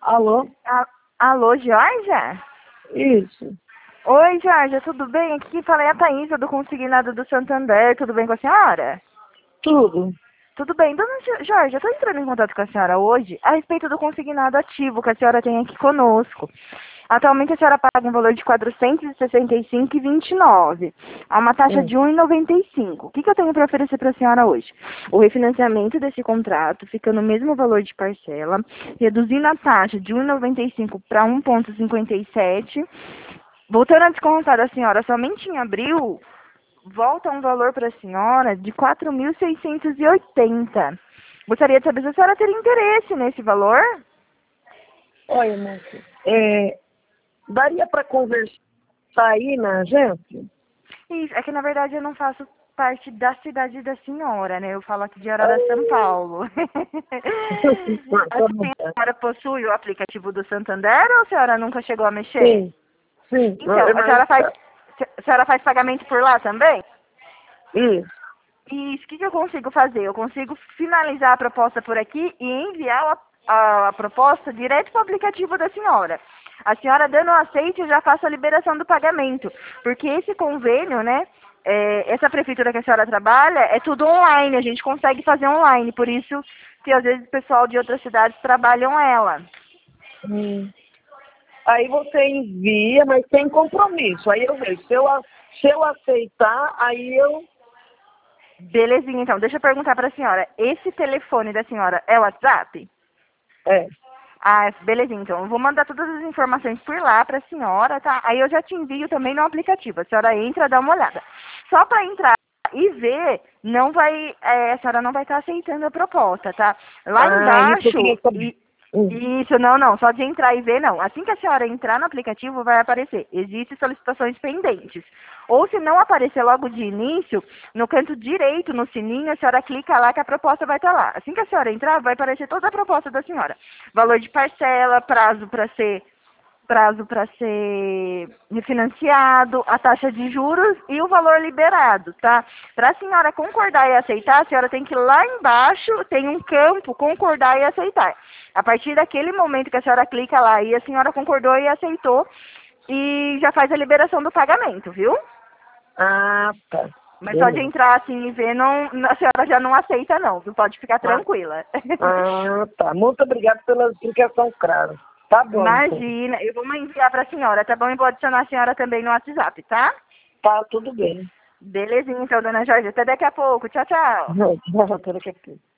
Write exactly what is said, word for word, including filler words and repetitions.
Alô? A- Alô, Georgia? Isso. Oi, Georgia, tudo bem? Aqui quem fala é a Thaísa do Consignado do Santander. Tudo bem com a senhora? Tudo. Tudo bem. Dona Jo- Jorge, eu estou entrando em contato com a senhora hoje a respeito do consignado ativo que a senhora tem aqui conosco. Atualmente a senhora paga um valor de quatrocentos e sessenta e cinco reais e vinte e nove centavos, a uma taxa Hum. de um real e noventa e cinco centavos. O que, que eu tenho para oferecer para a senhora hoje? O refinanciamento desse contrato fica no mesmo valor de parcela, reduzindo a taxa de um real e noventa e cinco centavos para um vírgula cinquenta e sete centavos. Voltando a descontar da senhora somente em abril, volta um valor para a senhora de quatro mil seiscentos e oitenta. Gostaria de saber se a senhora teria interesse nesse valor? Olha, moça, é, daria para conversar aí na agência? Isso, é que na verdade eu não faço parte da cidade da senhora, né? Eu falo aqui de Arara, São Paulo. Ah, A tá bom. senhora possui o aplicativo do Santander ou a senhora nunca chegou a mexer? Sim, sim. Então, É a mais senhora faz, a senhora faz pagamento por lá também? isso. Isso, o que, que eu consigo fazer? Eu consigo finalizar a proposta por aqui e enviar a, a, a proposta direto para o aplicativo da senhora. A senhora dando o aceite, eu já faço a liberação do pagamento. Porque esse convênio, né, é, essa prefeitura que a senhora trabalha, é tudo online, a gente consegue fazer online. Por isso que às vezes o pessoal de outras cidades trabalham ela. Hum. Aí você envia, mas tem compromisso. Aí eu vejo. Se eu, a- se eu aceitar, aí eu. Belezinha, então. Deixa eu perguntar para a senhora. Esse telefone da senhora é o WhatsApp? É. Ah, beleza, então. Eu vou mandar todas as informações por lá para a senhora, tá? Aí eu já te envio também no aplicativo. A senhora entra, dá uma olhada. Só para entrar e ver, não vai, é, a senhora não vai estar aceitando a proposta, tá? Lá Ah, isso eu queria embaixo, saber. e, Hum. isso, não, não, só de entrar e ver, não. Assim que a senhora entrar no aplicativo, vai aparecer. Existem solicitações pendentes. Ou se não aparecer logo de início, no canto direito, no sininho, a senhora clica lá que a proposta vai estar lá. Assim que a senhora entrar, vai aparecer toda a proposta da senhora. Valor de parcela, prazo para ser prazo para ser refinanciado, a taxa de juros e o valor liberado, tá? Para a senhora concordar e aceitar, a senhora tem que ir lá embaixo, tem um campo, concordar e aceitar. A partir daquele momento que a senhora clica lá e a senhora concordou e aceitou, e já faz a liberação do pagamento, viu? Ah, tá. Mas só de Beleza. entrar assim e ver, não, a senhora já não aceita não, viu? Pode ficar Ah, tranquila. ah, tá. Muito obrigado pela explicação clara. Tá bom, então. Imagina, eu vou enviar para a senhora, tá bom? E vou adicionar a senhora também no WhatsApp, tá? Tá tudo bem. Belezinha, então, dona Jorge. Até daqui a pouco. Tchau, tchau. Não, não, pera que aqui.